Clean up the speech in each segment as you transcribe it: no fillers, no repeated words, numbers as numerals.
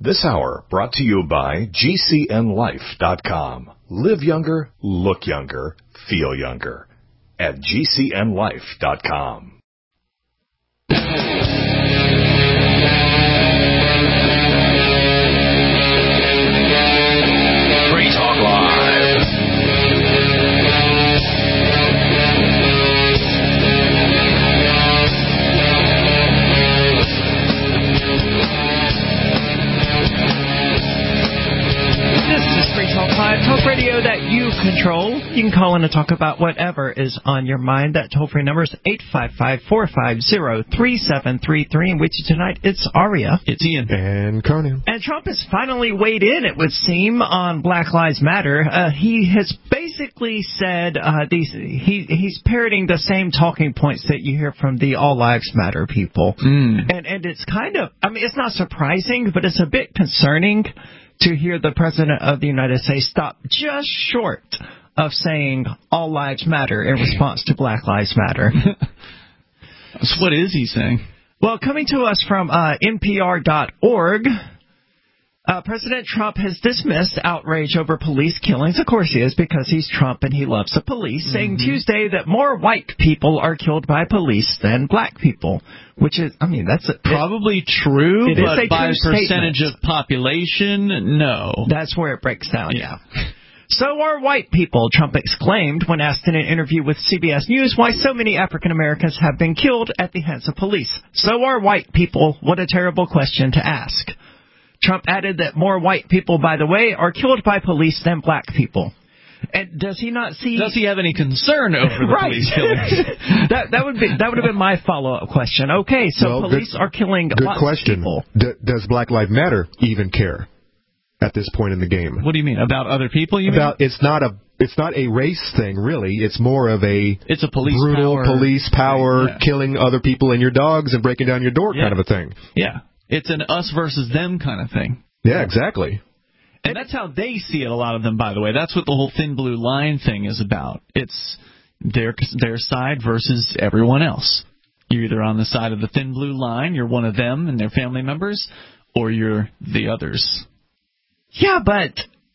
This hour brought to you by GCNLife.com. Live younger, look younger, feel younger at GCNLife.com. Free Talk Live. Talk radio that you control. You can call in and talk about whatever is on your mind. That toll-free number is 855-450-3733. And with you tonight, it's Aria. It's Ian. And Conan. And Trump has finally weighed in, it would seem, on Black Lives Matter. He has basically said he's parroting the same talking points that you hear from the All Lives Matter people. And it's kind of, I mean, it's not surprising, but it's a bit concerning to hear the President of the United States stop just short of saying all lives matter in response to Black Lives Matter. So what is he saying? Well, coming to us from NPR.org, President Trump has dismissed outrage over police killings. Of course he is, because he's Trump and he loves the police, saying Tuesday that more white people are killed by police than black people, which is, I mean, that's probably true, but by percentage of population, no. That's where it breaks down, yeah. So are white people, Trump exclaimed when asked in an interview with CBS News why so many African Americans have been killed at the hands of police. So are white people. What a terrible question to ask. Trump added that more white people, by the way, are killed by police than black people. And does he not see? Does he have any concern over the police killings? that would have been my follow-up question. Okay, so police are killing lots of people. Does Black Lives Matter even care at this point in the game? What do you mean about other people? You mean it's not a race thing, really. It's more of it's a brutal police power killing other people and your dogs and breaking down your door kind of a thing. Yeah. It's an us versus them kind of thing. Yeah, exactly. And that's how they see it, a lot of them, by the way. That's what the whole thin blue line thing is about. It's their side versus everyone else. You're either on the side of the thin blue line, you're one of them and their family members, or you're the others. Yeah, but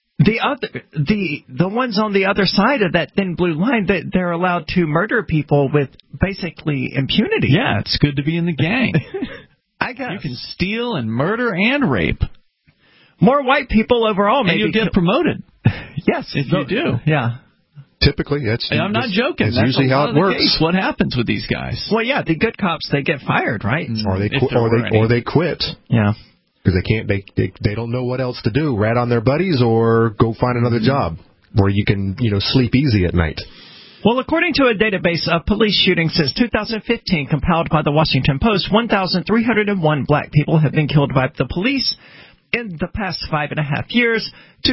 the ones on the other side of that thin blue line, they're allowed to murder people with basically impunity. Yeah, it's good to be in the gang. I guess. You can steal and murder and rape. More white people overall, maybe. And you'll get promoted. Yes. If you do. Yeah. Typically, I'm not joking. That's usually how it works. Case. What happens with these guys? Well, yeah, the good cops, they get fired, right? Or they quit. Yeah. Because they don't know what else to do. Rat on their buddies or go find another job where you can, sleep easy at night. Well, according to a database of police shootings since 2015 compiled by the Washington Post, 1,301 black people have been killed by the police. In the past 5.5 years,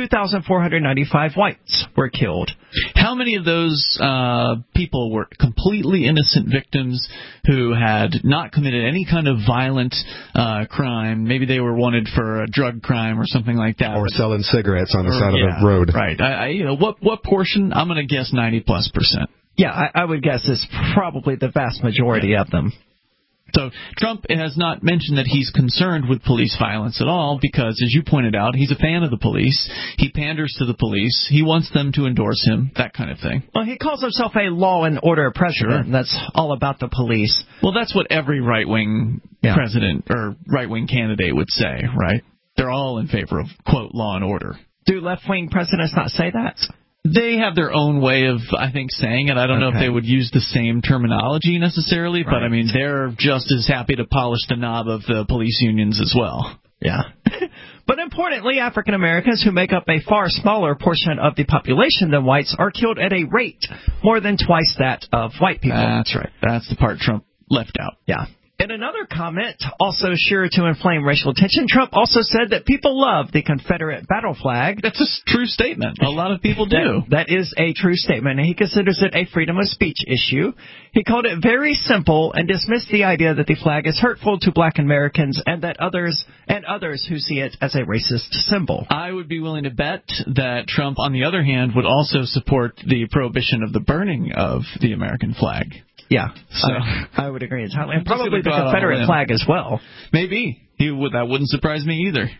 2,495 whites were killed. How many of those people were completely innocent victims who had not committed any kind of violent crime? Maybe they were wanted for a drug crime or something like that. Or selling cigarettes on the side of the road. Right. What portion? I'm going to guess 90+%. Yeah, I would guess it's probably the vast majority of them. So Trump has not mentioned that he's concerned with police violence at all because, as you pointed out, he's a fan of the police. He panders to the police. He wants them to endorse him, that kind of thing. Well, he calls himself a law and order president. Sure. That's all about the police. Well, that's what every right-wing president or right-wing candidate would say, right? They're all in favor of, quote, law and order. Do left-wing presidents not say that? They have their own way of, I think, saying it. I don't know if they would use the same terminology necessarily, but, I mean, they're just as happy to polish the knob of the police unions as well. Yeah. But importantly, African Americans, who make up a far smaller portion of the population than whites, are killed at a rate more than twice that of white people. That's right. That's the part Trump left out. Yeah. In another comment, also sure to inflame racial tension, Trump also said that people love the Confederate battle flag. That's a true statement. A lot of people do. That is a true statement, and he considers it a freedom of speech issue. He called it very simple and dismissed the idea that the flag is hurtful to black Americans and that others who see it as a racist symbol. I would be willing to bet that Trump, on the other hand, would also support the prohibition of the burning of the American flag. Yeah, so I would agree entirely. And probably the Confederate flag as well. Maybe. That wouldn't surprise me either.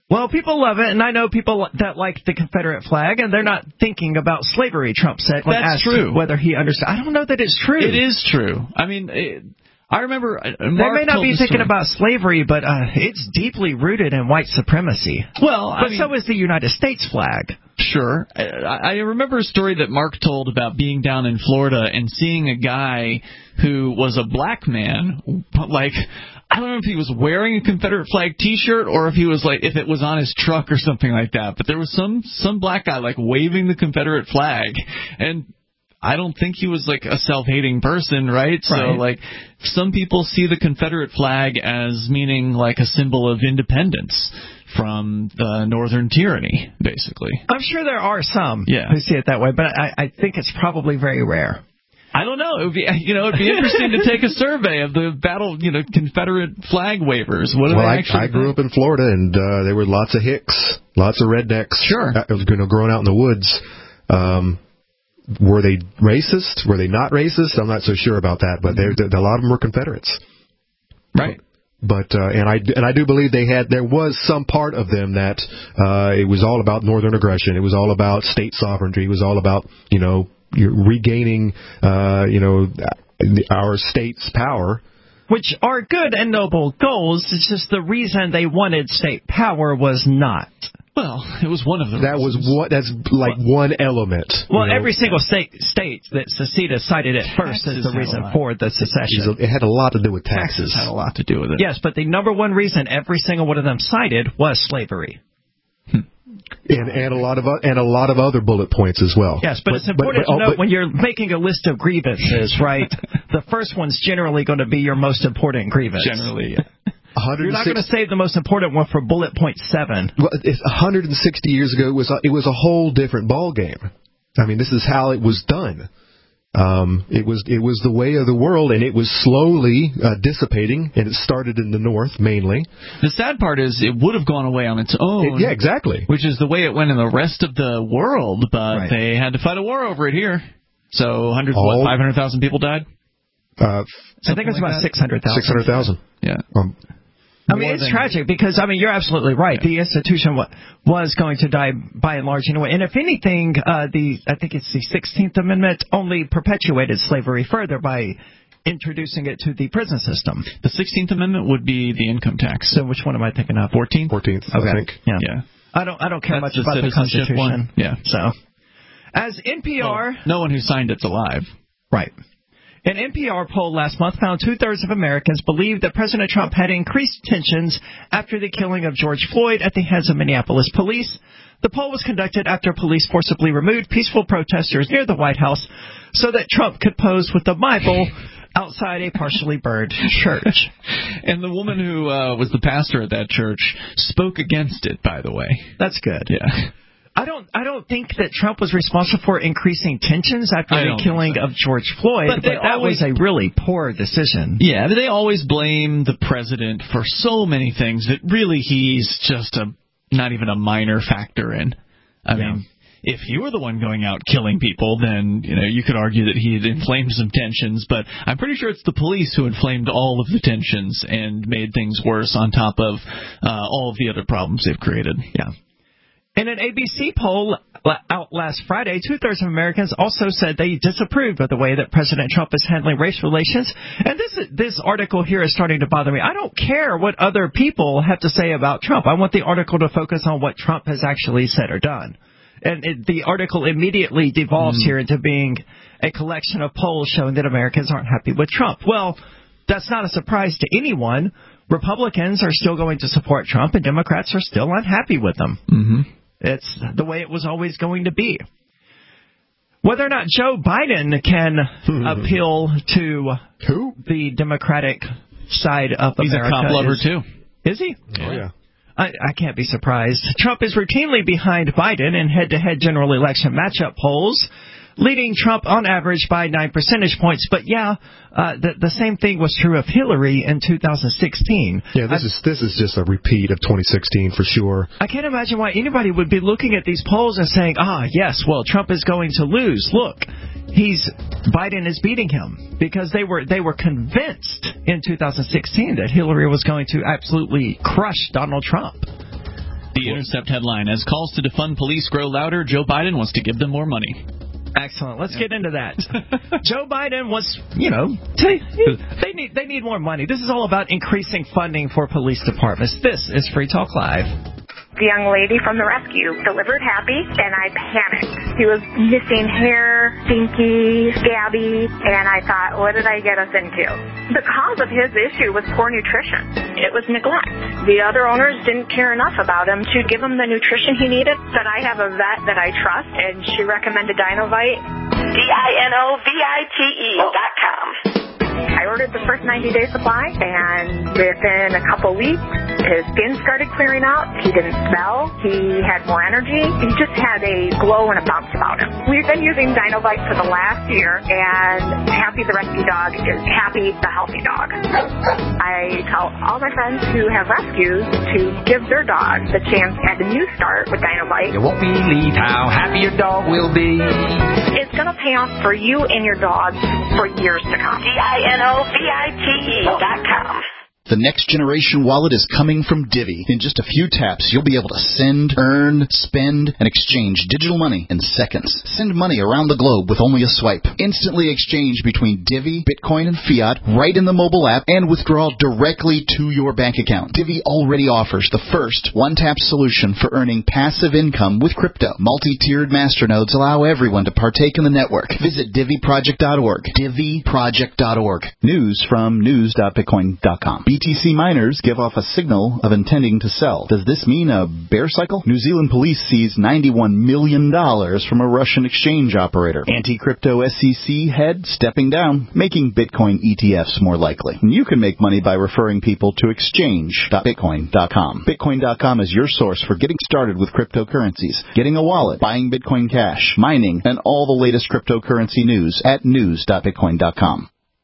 Well, people love it, and I know people that like the Confederate flag, and they're not thinking about slavery, Trump said when That's asked true. whether he understood. I don't know that it's true. It is true. I mean, I remember They may not be thinking about slavery, but it's deeply rooted in white supremacy. Well, but so is the United States flag. Sure. I remember a story that Mark told about being down in Florida and seeing a guy who was a black man, like, I don't know if he was wearing a Confederate flag T-shirt or if he was like, if it was on his truck or something like that. But there was some black guy like waving the Confederate flag, and I don't think he was like a self-hating person, right? So like, some people see the Confederate flag as meaning like a symbol of independence from the northern tyranny, basically. I'm sure there are some who see it that way, but I think it's probably very rare. I don't know. It would be, it'd be interesting to take a survey of the Confederate flag wavers. What do they actually I grew up in Florida, and there were lots of hicks, lots of rednecks. Sure. Growing out in the woods. Were they racist? Were they not racist? I'm not so sure about that, but a lot of them were Confederates. Right. But and I do believe there was some part of them that it was all about northern aggression. It was all about state sovereignty. It was all about regaining our state's power. Which are good and noble goals. It's just the reason they wanted state power was not. Well, it was one of them. That's like one element. Well, every single state that seceded cited it first as the reason for the secession. It had a lot to do with taxes. Had a lot to do with it. Yes, but the number one reason every single one of them cited was slavery. And a lot of other bullet points as well. Yes, but it's important to note when you're making a list of grievances, right? The first one's generally going to be your most important grievance. Generally, yeah. You're not going to save the most important one for bullet point 7. Well, 160 years ago, it was a whole different ball game. I mean, this is how it was done. It was the way of the world, and it was slowly dissipating, and it started in the north mainly. The sad part is it would have gone away on its own. Yeah, exactly. Which is the way it went in the rest of the world, but they had to fight a war over it here. So 500,000 people died? I think it's about 600,000. 600,000. Yeah. I mean, it's tragic because, you're absolutely right. Yeah. The institution was going to die by and large anyway. And if anything, I think it's the 16th Amendment only perpetuated slavery further by introducing it to the prison system. The 16th Amendment would be the income tax. So which one am I thinking of? 14th, okay. I think. Yeah. I don't care much about the Constitution. One. Yeah. So, as NPR... no one who signed it's alive. Right. An NPR poll last month found 2/3 of Americans believed that President Trump had increased tensions after the killing of George Floyd at the hands of Minneapolis police. The poll was conducted after police forcibly removed peaceful protesters near the White House so that Trump could pose with the Bible outside a partially burned church. And the woman who was the pastor at that church spoke against it, by the way. That's good. Yeah. I don't think that Trump was responsible for increasing tensions after the killing of George Floyd, but that was a really poor decision. Yeah, they always blame the president for so many things that really he's just not even a minor factor in. I mean, if he were the one going out killing people, then you could argue that he had inflamed some tensions, but I'm pretty sure it's the police who inflamed all of the tensions and made things worse on top of all of the other problems they've created. Yeah. In an ABC poll out last Friday, 2/3 of Americans also said they disapproved of the way that President Trump is handling race relations. And this article here is starting to bother me. I don't care what other people have to say about Trump. I want the article to focus on what Trump has actually said or done. And the article immediately devolves here into being a collection of polls showing that Americans aren't happy with Trump. Well, that's not a surprise to anyone. Republicans are still going to support Trump, and Democrats are still unhappy with him. Mm-hmm. It's the way it was always going to be. Whether or not Joe Biden can appeal to the Democratic side of America. He's a cop lover, too. Is he? Oh, yeah. I can't be surprised. Trump is routinely behind Biden in head-to-head general election matchup polls, leading Trump on average by 9 percentage points. But the same thing was true of Hillary in 2016. Yeah, this is just a repeat of 2016 for sure. I can't imagine why anybody would be looking at these polls and saying, yes, well, Trump is going to lose. Look, Biden is beating him, because they were convinced in 2016 that Hillary was going to absolutely crush Donald Trump. The Intercept headline, as calls to defund police grow louder, Joe Biden wants to give them more money. Excellent. Let's get into that. Joe Biden wants, they need more money. This is all about increasing funding for police departments. This is Free Talk Live. The young lady from the rescue delivered happy, and I panicked. He was missing hair, stinky, scabby, and I thought, what did I get us into? The cause of his issue was poor nutrition. It was neglect. The other owners didn't care enough about him to give him the nutrition he needed. But I have a vet that I trust, and she recommended Dinovite. DINOVITE.com. I ordered the first 90-day supply, and within a couple weeks, his skin started clearing out. He didn't smell. He had more energy. He just had a glow and a bounce about him. We've been using Dinovite for the last year, and Happy the rescue dog is Happy the healthy dog. I tell all my friends who have rescues to give their dogs the chance at a new start with Dinovite. You won't believe how happy your dog will be. It's going to pay off for you and your dog for years to come. DINOVITE.com. The next generation wallet is coming from Divvy. In just a few taps, you'll be able to send, earn, spend, and exchange digital money in seconds. Send money around the globe with only a swipe. Instantly exchange between Divvy, Bitcoin, and fiat right in the mobile app and withdraw directly to your bank account. Divvy already offers the first one-tap solution for earning passive income with crypto. Multi-tiered masternodes allow everyone to partake in the network. Visit DivvyProject.org. DivvyProject.org. News from news.bitcoin.com. BTC miners give off a signal of intending to sell. Does this mean a bear cycle? New Zealand police seized $91 million from a Russian exchange operator. Anti-crypto SEC head stepping down, making Bitcoin ETFs more likely. You can make money by referring people to exchange.bitcoin.com. Bitcoin.com is your source for getting started with cryptocurrencies, getting a wallet, buying Bitcoin Cash, mining, and all the latest cryptocurrency news at news.bitcoin.com.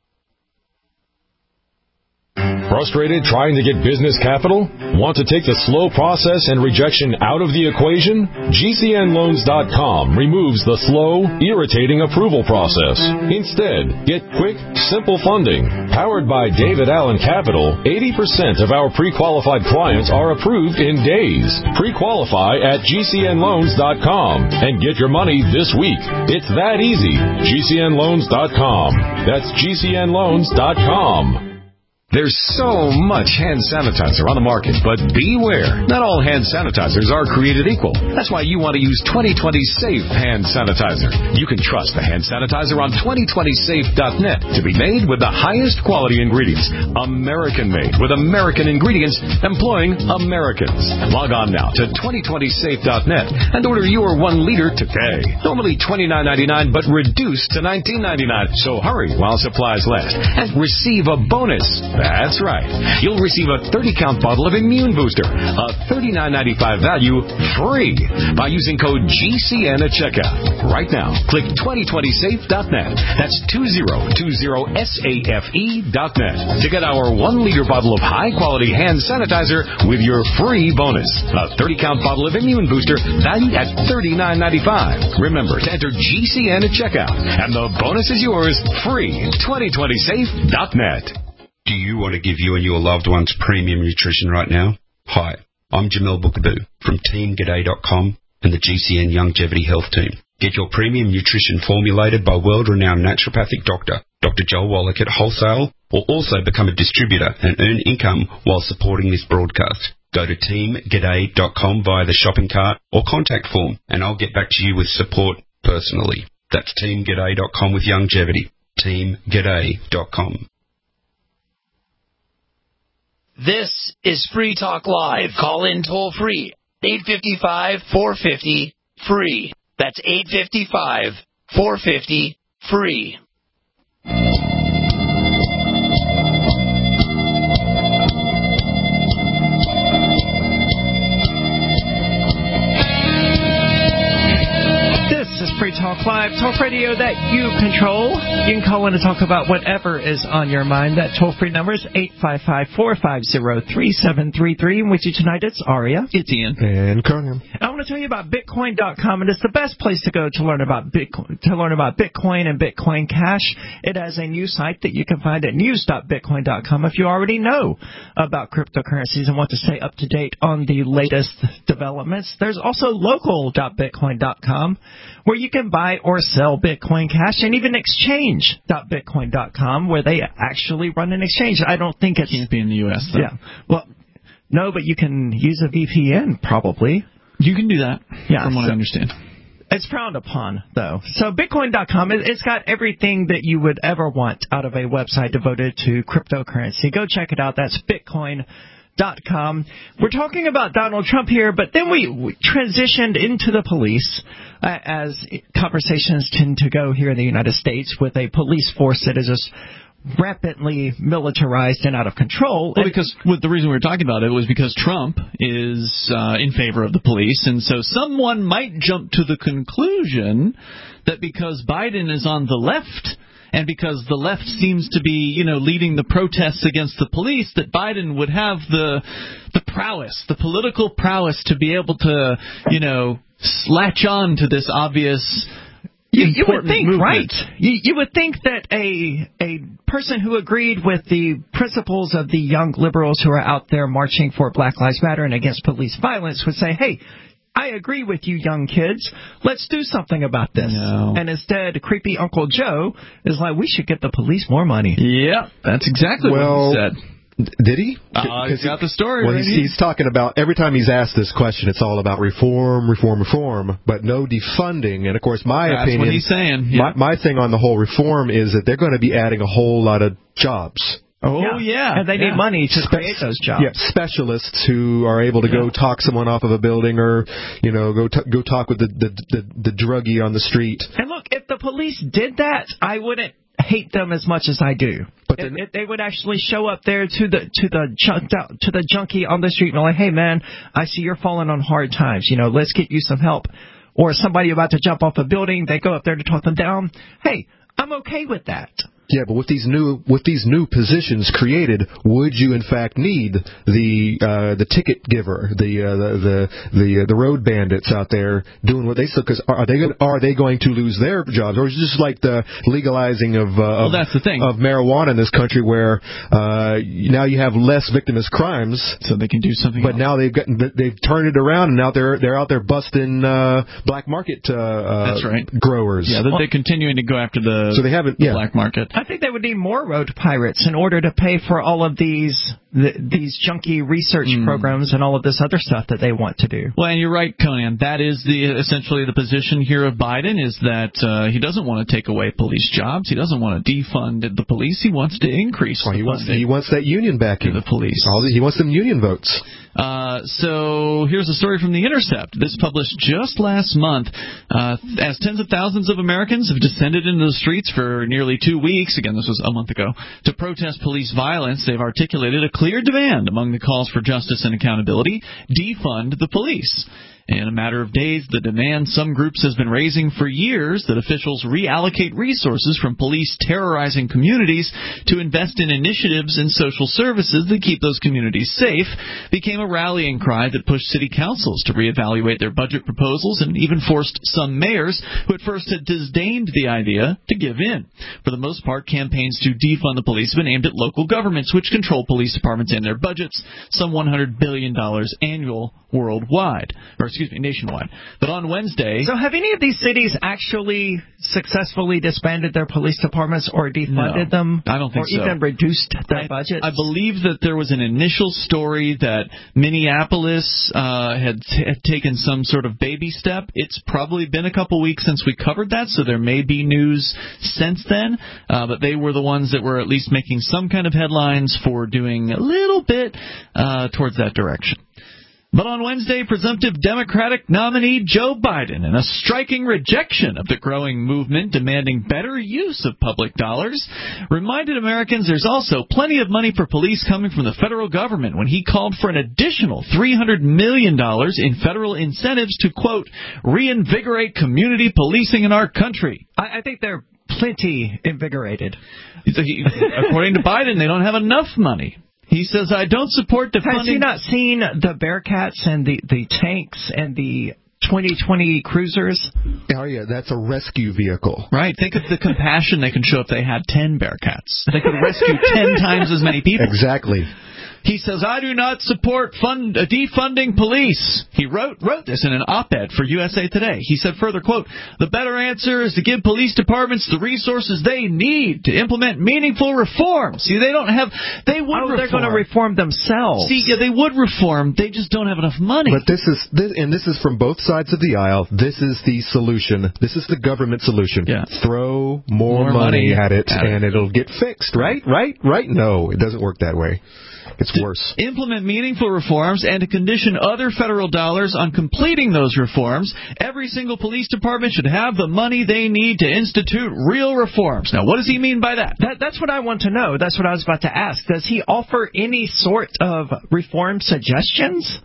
Frustrated trying to get business capital? Want to take the slow process and rejection out of the equation? GCNloans.com removes the slow, irritating approval process. Instead, get quick, simple funding. Powered by David Allen Capital, 80% of our pre-qualified clients are approved in days. Pre-qualify at GCNloans.com and get your money this week. It's that easy. GCNloans.com. That's GCNloans.com. There's so much hand sanitizer on the market, but beware. Not all hand sanitizers are created equal. That's why you want to use 2020 Safe hand sanitizer. You can trust the hand sanitizer on 2020safe.net to be made with the highest quality ingredients. American-made with American ingredients employing Americans. Log on now to 2020safe.net and order your 1 liter today. Normally $29.99, but reduced to $19.99. So hurry while supplies last and receive a bonus. That's right. You'll receive a 30-count bottle of Immune Booster, a $39.95 value, free by using code GCN at checkout. Right now, click 2020safe.net. That's 2020safe.net to get our 1-liter bottle of high-quality hand sanitizer with your free bonus. A 30-count bottle of Immune Booster valued at $39.95. Remember to enter GCN at checkout, and the bonus is yours free. 2020safe.net. Do you want to give you and your loved ones premium nutrition right now? Hi, I'm Jamel Bookaboo from TeamG'day.com and the GCN Longevity Health Team. Get your premium nutrition formulated by world-renowned naturopathic doctor, Dr. Joel Wallach at Wholesale, or also become a distributor and earn income while supporting this broadcast. Go to TeamG'day.com via the shopping cart or contact form, and I'll get back to you with support personally. That's TeamG'day.com with longevity. TeamG'day.com. This is Free Talk Live. Call in toll free. 855-450-FREE. That's 855-450-FREE. Free Talk Live, talk radio that you control. You can call in and talk about whatever is on your mind. That toll-free number is 855-450-3733. And with you tonight, it's Aria. It's Ian. And Conan. I want to tell you about Bitcoin.com, and it's the best place to go to learn about Bitcoin and Bitcoin Cash. It has a news site that you can find at news.bitcoin.com if you already know about cryptocurrencies and want to stay up to date on the latest developments. There's also local.bitcoin.com, where you can buy or sell Bitcoin Cash, and even exchange.bitcoin.com, where they actually run an exchange. I don't think it can't be in the U.S. though. Yeah. Well, no, but you can use a VPN probably. You can do that, from what I understand. It's frowned upon, though. So Bitcoin.com, it's got everything that you would ever want out of a website devoted to cryptocurrency. Go check it out. That's Bitcoin.com. We're talking about Donald Trump here, but then we transitioned into the police, as conversations tend to go here in the United States, with a police force that is just rapidly militarized and out of control. Well, because the reason we were talking about it was because Trump is in favor of the police, and so someone might jump to the conclusion that because Biden is on the left, and because the left seems to be, leading the protests against the police, that Biden would have the prowess, the political prowess to be able to, latch on to this obvious. You would think, movement. right? You would think that a person who agreed with the principles of the young liberals who are out there marching for Black Lives Matter and against police violence would say, hey, I agree with you, young kids. Let's do something about this. No. And instead, creepy Uncle Joe is like, we should get the police more money. Yeah, that's exactly what he said. Did he? He's got the story. Well, right he's talking about, every time he's asked this question, it's all about reform, but no defunding. And of course, That's opinion, what he's saying. Yeah. My thing on the whole reform is that they're going to be adding a whole lot of jobs. Oh, yeah. And they need money to create those jobs. Yeah, specialists who are able to go talk someone off of a building, or go talk with the druggie on the street. And look, if the police did that, I wouldn't hate them as much as I do. But if they would actually show up there to the junkie on the street and like, hey man, I see you're falling on hard times. Let's get you some help. Or somebody about to jump off a building, they go up there to talk them down. Hey, I'm okay with that. Yeah, but with these new positions created, would you in fact need the ticket giver, the road bandits out there doing what they said? Because are they going to lose their jobs, or is it just like the legalizing of that's the thing. of marijuana in this country, where now you have less victimless crimes, so they can do something. But now they've turned it around, and now they're out there busting black market that's right. growers. Yeah, they're continuing to go after the black market. I think they would need more road pirates in order to pay for all of these junky research programs and all of this other stuff that they want to do. Well, and you're right, Conan. That is essentially the position here of Biden, is that he doesn't want to take away police jobs. He doesn't want to defund the police. He wants to increase the funding. He wants that union backing. The police. He wants some union votes. So here's a story from The Intercept. This published just last month. As tens of thousands of Americans have descended into the streets for nearly 2 weeks, again, this was a month ago, to protest police violence, they've articulated a clear demand among the calls for justice and accountability: defund the police. In a matter of days, the demand some groups has been raising for years, that officials reallocate resources from police terrorizing communities to invest in initiatives and social services that keep those communities safe, became a rallying cry that pushed city councils to reevaluate their budget proposals, and even forced some mayors who at first had disdained the idea to give in. For the most part, campaigns to defund the police have been aimed at local governments, which control police departments and their budgets, some $100 billion annual nationwide. But on Wednesday... So have any of these cities actually successfully disbanded their police departments or defunded them? I don't think so. Or even reduced their budgets? I believe that there was an initial story that Minneapolis had taken some sort of baby step. It's probably been a couple weeks since we covered that, so there may be news since then. But they were the ones that were at least making some kind of headlines for doing a little bit towards that direction. But on Wednesday, presumptive Democratic nominee Joe Biden, in a striking rejection of the growing movement demanding better use of public dollars, reminded Americans there's also plenty of money for police coming from the federal government when he called for an additional $300 million in federal incentives to, quote, reinvigorate community policing in our country. I think they're plenty invigorated. According to Biden, they don't have enough money. He says, I don't support defunding... Has he not seen the Bearcats and the tanks and the 2020 cruisers. Oh, yeah, that's a rescue vehicle. Right. Think of the compassion they can show if they had 10 Bearcats. They could rescue 10 times as many people. Exactly. He says, I do not support defunding police. He wrote this in an op-ed for USA Today. He said further, quote, the better answer is to give police departments the resources they need to implement meaningful reform. See, they don't have, they would reform. They're going to reform themselves. See, yeah, they would reform. They just don't have enough money. But this is from both sides of the aisle. This is the solution. This is the government solution. Yeah. Throw more money at it, and it'll get fixed, right? Right? No, it doesn't work that way. It's worse. Implement meaningful reforms and to condition other federal dollars on completing those reforms. Every single police department should have the money they need to institute real reforms. Now, what does he mean by that? That's what I want to know. That's what I was about to ask. Does he offer any sort of reform suggestions?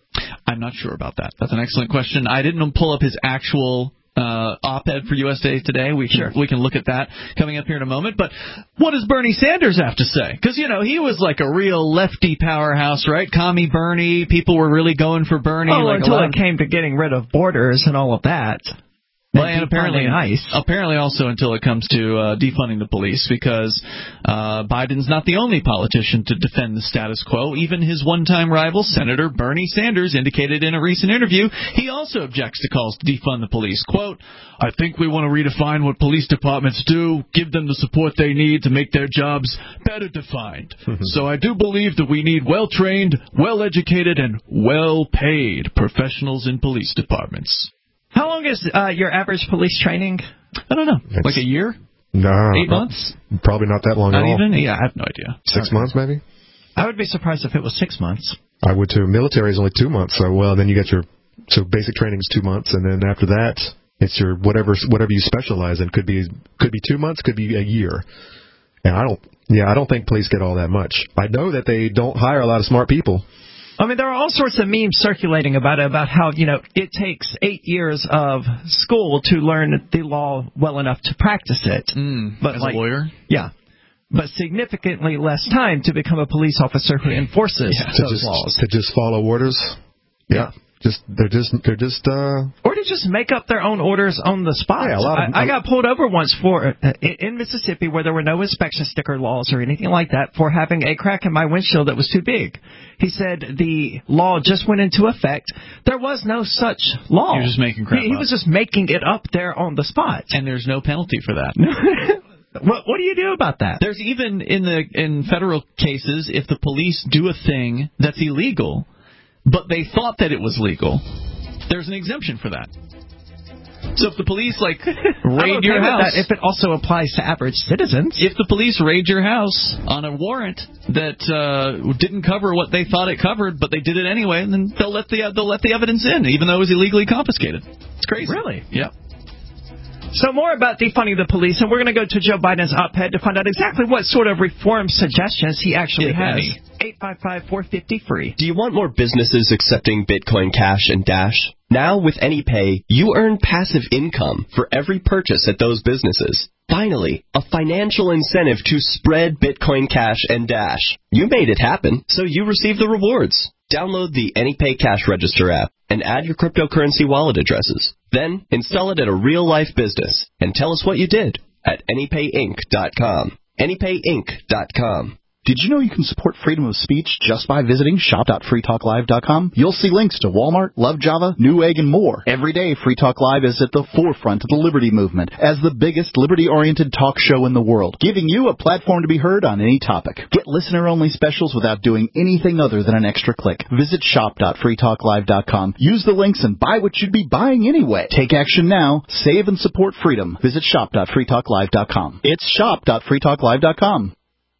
I'm not sure about that. That's an excellent question. I didn't pull up his actual op-ed for USA Today. We can look at that coming up here in a moment. But what does Bernie Sanders have to say? Because, he was like a real lefty powerhouse, right? Commie Bernie. People were really going for Bernie. Oh, until it came to getting rid of borders and all of that. Well, and apparently also until it comes to defunding the police, because Biden's not the only politician to defend the status quo. Even his one-time rival, Senator Bernie Sanders, indicated in a recent interview he also objects to calls to defund the police. Quote, I think we want to redefine what police departments do, give them the support they need to make their jobs better defined. So I do believe that we need well-trained, well-educated, and well-paid professionals in police departments. How long is your average police training? I don't know. Like a year? No. 8 months? Probably not that long not at all. Not even? Yeah, I have no idea. 6 months, maybe? I would be surprised if it was 6 months. I would too. Military is only 2 months. So, then you get so basic training is 2 months, and then after that, it's your whatever you specialize in. Could be 2 months, could be a year. And I don't think police get all that much. I know that they don't hire a lot of smart people. I mean, there are all sorts of memes circulating about how, it takes 8 years of school to learn the law well enough to practice it. But as a lawyer? Yeah. But significantly less time to become a police officer who enforces those laws. To just follow orders? Yeah. They're just or to just make up their own orders on the spot. Yeah, I got pulled over once in Mississippi where there were no inspection sticker laws or anything like that for having a crack in my windshield that was too big. He said the law just went into effect. There was no such law. You're just making crap up. He was just making it up there on the spot. And there's no penalty for that. What do you do about that? There's even in federal cases, if the police do a thing that's illegal, but they thought that it was legal, there's an exemption for that. So if the police, raid your house... if it also applies to average citizens. If the police raid your house on a warrant that didn't cover what they thought it covered, but they did it anyway, then they'll let the evidence in, even though it was illegally confiscated. It's crazy. Really? Yeah. So more about defunding the police, and we're going to go to Joe Biden's op-ed to find out exactly what sort of reform suggestions he actually has. 855-450-FREE. Do you want more businesses accepting Bitcoin Cash and Dash? Now with AnyPay, you earn passive income for every purchase at those businesses. Finally, a financial incentive to spread Bitcoin Cash and Dash. You made it happen, so you receive the rewards. Download the AnyPay Cash Register app and add your cryptocurrency wallet addresses. Then install it at a real-life business and tell us what you did at AnyPayInc.com. AnyPayInc.com. Did you know you can support freedom of speech just by visiting shop.freetalklive.com? You'll see links to Walmart, Love Java, Newegg, and more. Every day, Free Talk Live is at the forefront of the liberty movement as the biggest liberty-oriented talk show in the world, giving you a platform to be heard on any topic. Get listener-only specials without doing anything other than an extra click. Visit shop.freetalklive.com. Use the links and buy what you'd be buying anyway. Take action now. Save and support freedom. Visit shop.freetalklive.com. It's shop.freetalklive.com.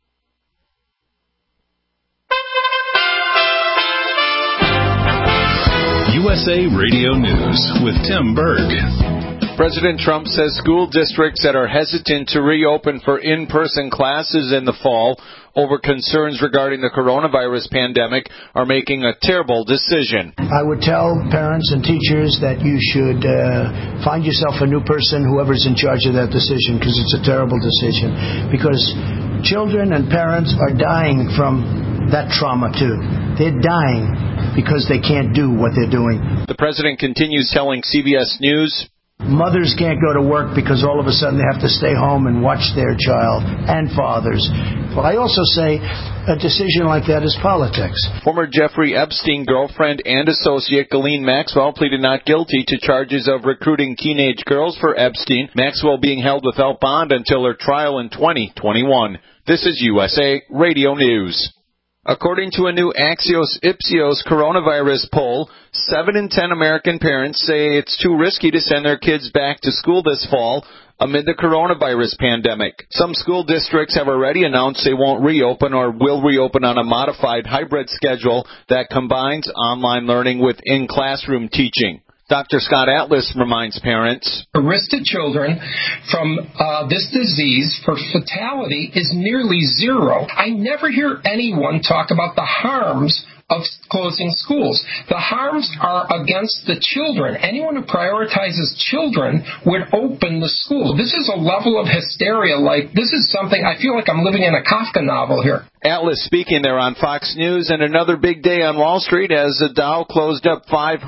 USA Radio News with Tim Berg. President Trump says school districts that are hesitant to reopen for in-person classes in the fall over concerns regarding the coronavirus pandemic are making a terrible decision. I would tell parents and teachers that you should find yourself a new person, whoever's in charge of that decision, because it's a terrible decision. Because children and parents are dying from that trauma too. They're dying because they can't do what they're doing. The president continues telling CBS News, mothers can't go to work because all of a sudden they have to stay home and watch their child, and fathers. But I also say a decision like that is politics. Former Jeffrey Epstein girlfriend and associate Ghislaine Maxwell pleaded not guilty to charges of recruiting teenage girls for Epstein, Maxwell being held without bond until her trial in 2021. This is USA Radio News. According to a new Axios-Ipsos coronavirus poll, 7 in 10 American parents say it's too risky to send their kids back to school this fall amid the coronavirus pandemic. Some school districts have already announced they won't reopen or will reopen on a modified hybrid schedule that combines online learning with in-classroom teaching. Dr. Scott Atlas reminds parents, the risk to children from this disease for fatality is nearly zero. I never hear anyone talk about the harms of closing schools. The harms are against the children. Anyone who prioritizes children would open the school. This is a level of hysteria. Like, this is something, I feel like I'm living in a Kafka novel here. Atlas speaking there on Fox News, and another big day on Wall Street as the Dow closed up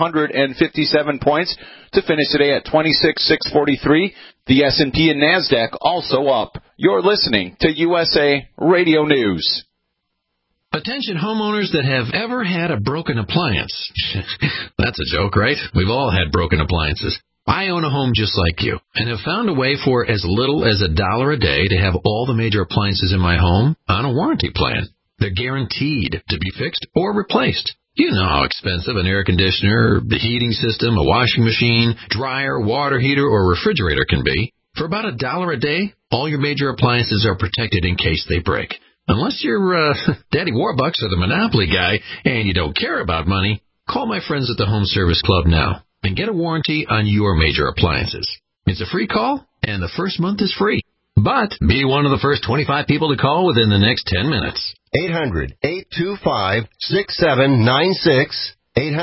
557 points to finish today at 26,643. The S&P and NASDAQ also up. You're listening to USA Radio News. Attention homeowners that have ever had a broken appliance. That's a joke, right? We've all had broken appliances. I own a home just like you and have found a way for as little as $1 a day to have all the major appliances in my home on a warranty plan. They're guaranteed to be fixed or replaced. You know how expensive an air conditioner, the heating system, a washing machine, dryer, water heater, or refrigerator can be. For about $1 a day, all your major appliances are protected in case they break. Unless you're Daddy Warbucks or the Monopoly guy and you don't care about money, call my friends at the Home Service Club now and get a warranty on your major appliances. It's a free call, and the first month is free. But be one of the first 25 people to call within the next 10 minutes. 800-825-6796.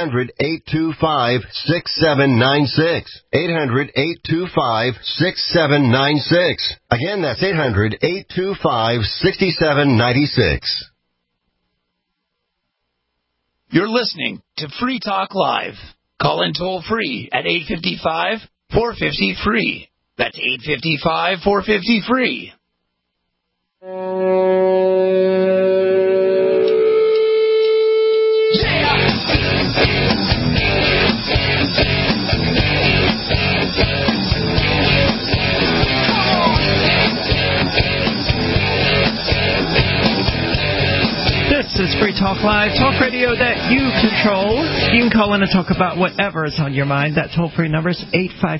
800-825-6796. 800-825-6796. Again, that's 800-825-6796. You're listening to Free Talk Live. Call in toll free at 855-450-FREE. That's 855-450-FREE. This is Free Talk Live, talk radio that you control. You can call in and talk about whatever is on your mind. That toll-free number is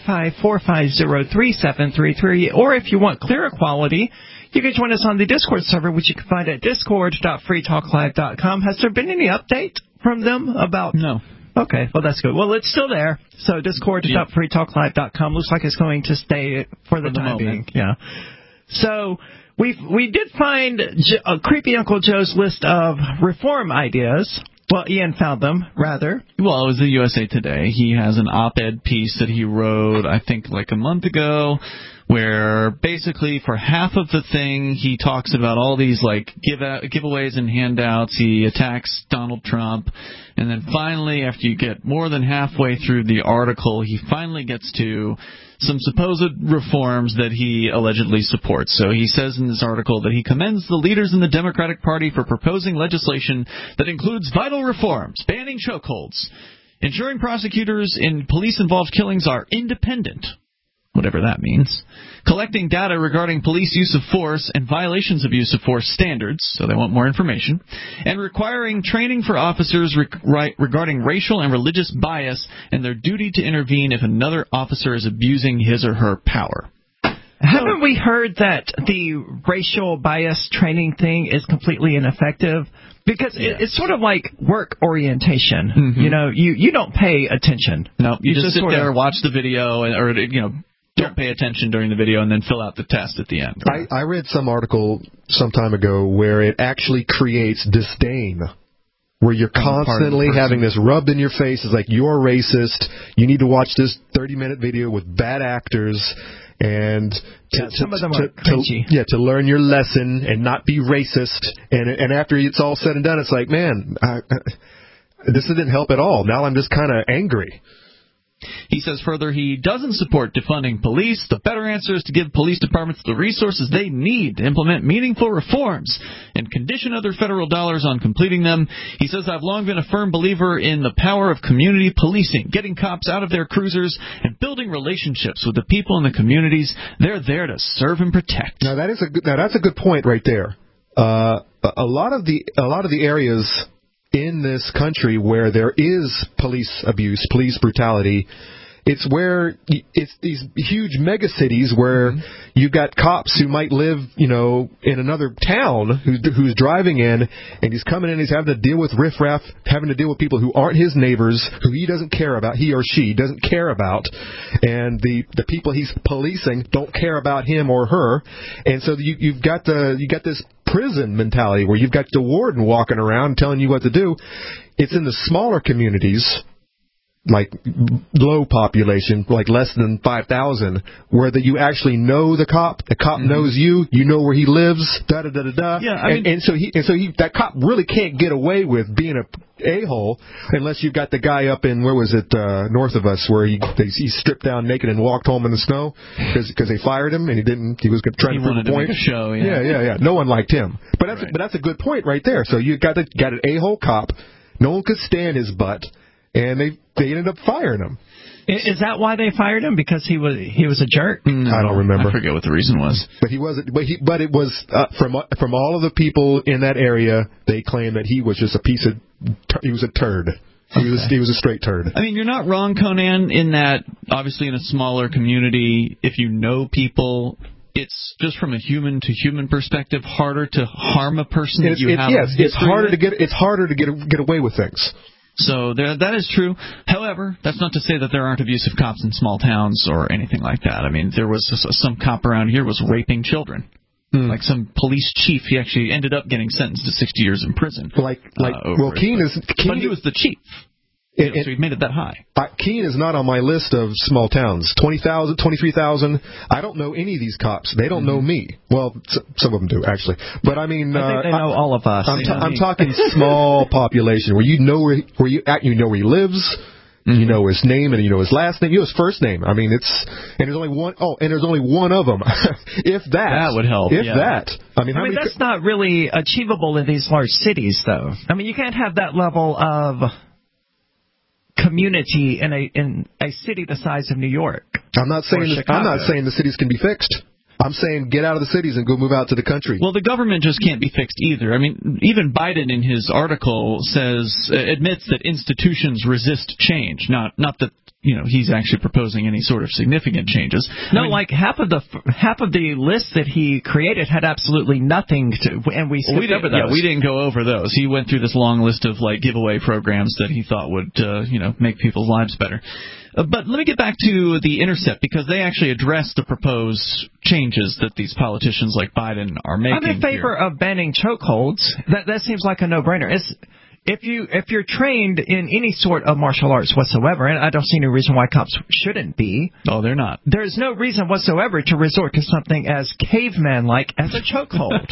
855-450-3733. Or if you want clearer quality, you can join us on the Discord server, which you can find at discord.freetalklive.com. Has there been any update from them about... No. Okay, well, that's good. Well, it's still there. So discord.freetalklive.com looks like it's going to stay for the time being. Yeah. So... We did find Creepy Uncle Joe's list of reform ideas. Well, Ian found them, rather. Well, it was the USA Today. He has an op-ed piece that he wrote, I think, like a month ago, where basically for half of the thing he talks about all these like giveaways and handouts. He attacks Donald Trump. And then finally, after you get more than halfway through the article, he finally gets to some supposed reforms that he allegedly supports. So he says in this article that he commends the leaders in the Democratic Party for proposing legislation that includes vital reforms, banning chokeholds, ensuring prosecutors in police-involved killings are independent, whatever that means, collecting data regarding police use of force and violations of use of force standards, so they want more information, and requiring training for officers regarding racial and religious bias and their duty to intervene if another officer is abusing his or her power. Haven't we heard that the racial bias training thing is completely ineffective? Because it's sort of like work orientation. Mm-hmm. You know, you don't pay attention. No, you just sit there, watch the video, or don't pay attention during the video and then fill out the test at the end. I read some article some time ago where it actually creates disdain, where you're constantly having this rubbed in your face. It's like, you're racist, you need to watch this 30-minute video with bad actors, and some of them are cringy. To learn your lesson and not be racist. And after it's all said and done, it's like, man, this didn't help at all. Now I'm just kind of angry. He says further he doesn't support defunding police. The better answer is to give police departments the resources they need to implement meaningful reforms and condition other federal dollars on completing them. He says, I've long been a firm believer in the power of community policing, getting cops out of their cruisers and building relationships with the people in the communities they're there to serve and protect. Now that's a good point right there. A lot of the areas in this country where there is police abuse, police brutality, it's these huge mega cities where you've got cops who might live, in another town who's driving in, and he's coming in, he's having to deal with riffraff, having to deal with people who aren't his neighbors, who he doesn't care about, he or she doesn't care about, and the people he's policing don't care about him or her, and so you got this prison mentality where you've got the warden walking around telling you what to do. It's in the smaller communities, like low population, like less than 5,000, where you actually know the cop knows you know where he lives, da-da-da-da-da. Yeah, and so that cop really can't get away with being a-hole unless you've got the guy up in, where was it, north of us, where he stripped down naked and walked home in the snow because they fired him and he was trying to prove a point. To make a show, yeah. No one liked him. But that's a good point right there. So you got an a-hole cop. No one could stand his butt. And they ended up firing him. Is that why they fired him? Because he was a jerk? No, I don't remember. I forget what the reason was. But he wasn't. But it was from all of the people in that area. They claimed that he was just he was a turd. He was a straight turd. I mean, you're not wrong, Conan, in that obviously in a smaller community, if you know people, it's just from a human-to-human perspective harder to harm a person that you have. Yes, it's harder to get away with things. So that is true. However, that's not to say that there aren't abusive cops in small towns or anything like that. I mean, there was some cop around here was raping children. Like some police chief, he actually ended up getting sentenced to 60 years in prison. Keene but he was the chief. So he made it that high. Keene is not on my list of small towns. 20,000, 23,000. I don't know any of these cops. They don't know me. Well, some of them do, actually. But I mean, I think they know all of us. I'm talking small population where you know where he lives. You know his name and you know his last name. You know his first name. I mean, there's only one. Oh, and there's only one of them. If that would help. If that. I mean, that's not really achievable in these large cities, though. I mean, you can't have that level of community in a city the size of New York. I'm not saying the cities can be fixed. I'm saying get out of the cities and go move out to the country. Well, the government just can't be fixed either. I mean, even Biden in his article admits that institutions resist change. Not that he's actually proposing any sort of significant changes. No, like half of the list that he created had absolutely nothing to, and we skipped over those. Yeah, we didn't go over those. He went through this long list of giveaway programs that he thought would make people's lives better. But let me get back to The Intercept, because they actually address the proposed changes that these politicians like Biden are making. I'm in favor of banning chokeholds. That seems like a no-brainer. If you're trained in any sort of martial arts whatsoever, and I don't see any reason why cops shouldn't be. Oh, they're not. There's no reason whatsoever to resort to something as caveman-like as a chokehold.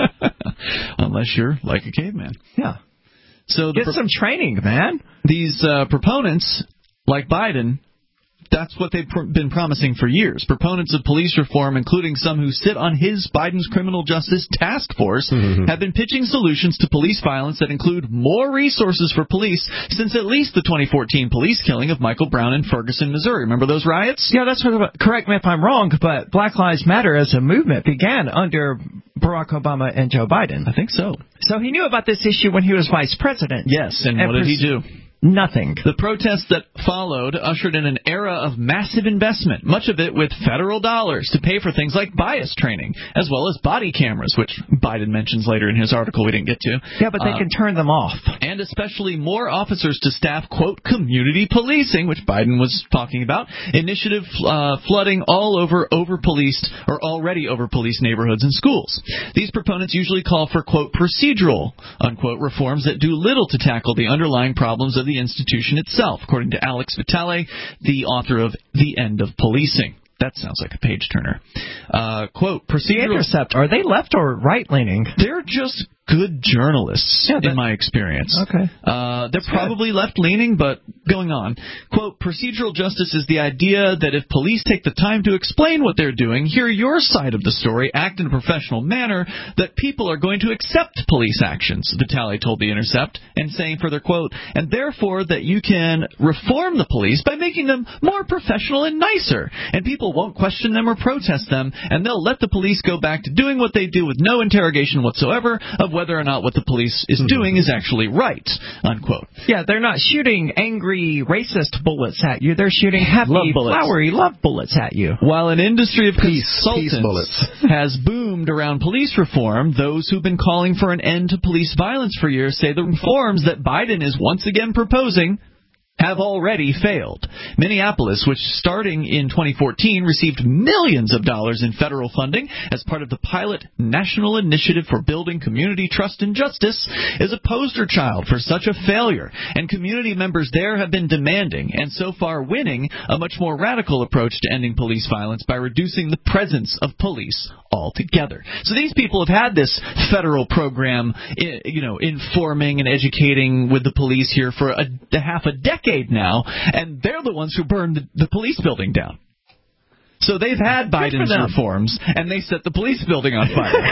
Unless you're like a caveman. Yeah. So get some training, man. These proponents, like Biden, that's what they've been promising for years. Proponents of police reform, including some who sit on Biden's criminal justice task force, have been pitching solutions to police violence that include more resources for police since at least the 2014 police killing of Michael Brown in Ferguson, Missouri. Remember those riots? Yeah, that's what, correct me if I'm wrong, but Black Lives Matter as a movement began under Barack Obama and Joe Biden. I think so. So he knew about this issue when he was vice president. Yes, and what did he do? Nothing. The protests that followed ushered in an era of massive investment, much of it with federal dollars to pay for things like bias training, as well as body cameras, which Biden mentions later in his article we didn't get to. Yeah, but they can turn them off. And especially more officers to staff, quote, community policing, which Biden was talking about, initiative flooding all over over-policed or already over-policed neighborhoods and schools. These proponents usually call for, quote, procedural, unquote, reforms that do little to tackle the underlying problems of the institution itself, according to Alex Vitale, the author of The End of Policing. That sounds like a page-turner. Quote, procedural... The Intercept, are they left or right-leaning? They're just good journalists, in my experience. Okay. They're probably left-leaning, but going on. Quote, procedural justice is the idea that if police take the time to explain what they're doing, hear your side of the story, act in a professional manner, that people are going to accept police actions, Vitale told The Intercept, and saying further, quote, and therefore that you can reform the police by making them more professional and nicer, and people won't question them or protest them, and they'll let the police go back to doing what they do with no interrogation whatsoever of whether or not what the police is doing is actually right, unquote. Yeah, they're not shooting angry, racist bullets at you. They're shooting happy, flowery love bullets at you. While an industry of peace consultants bullets has boomed around police reform, those who've been calling for an end to police violence for years say the reforms that Biden is once again proposing have already failed. Minneapolis, which starting in 2014 received millions of dollars in federal funding as part of the pilot National Initiative for Building Community Trust and Justice, is a poster child for such a failure, and community members there have been demanding, and so far winning, a much more radical approach to ending police violence by reducing the presence of police altogether. So these people have had this federal program, informing and educating with the police here for a half a decade now, and they're the ones who burned the police building down. So they've had Biden's reforms, and they set the police building on fire.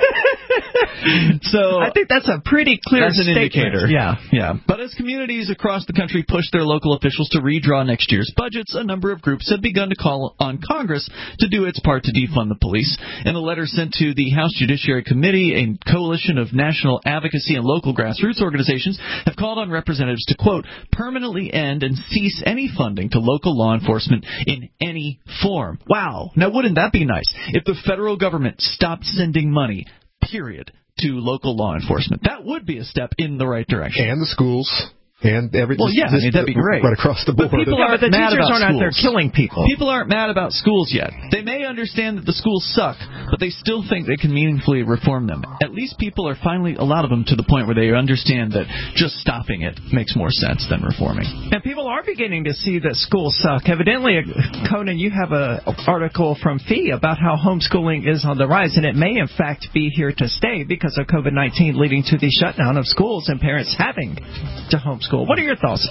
So I think that's a pretty clear statement. Indicator. Yeah. But as communities across the country push their local officials to redraw next year's budgets, a number of groups have begun to call on Congress to do its part to defund the police. In a letter sent to the House Judiciary Committee, a coalition of national advocacy and local grassroots organizations have called on representatives to, quote, permanently end and cease any funding to local law enforcement in any form. Wow. Now, wouldn't that be nice if the federal government stopped sending money, period, to local law enforcement? That would be a step in the right direction. And the schools. And everything. Well, yeah, that'd be great. Right across the board. But people aren't mad about schools. Out there killing people. People aren't mad about schools yet. They may understand that the schools suck, but they still think they can meaningfully reform them. At least people are finally, a lot of them, to the point where they understand that just stopping it makes more sense than reforming. And people are beginning to see that schools suck. Evidently, Conan, you have an article from FEE about how homeschooling is on the rise, and it may, in fact, be here to stay because of COVID-19 leading to the shutdown of schools and parents having to homeschool. What are your thoughts?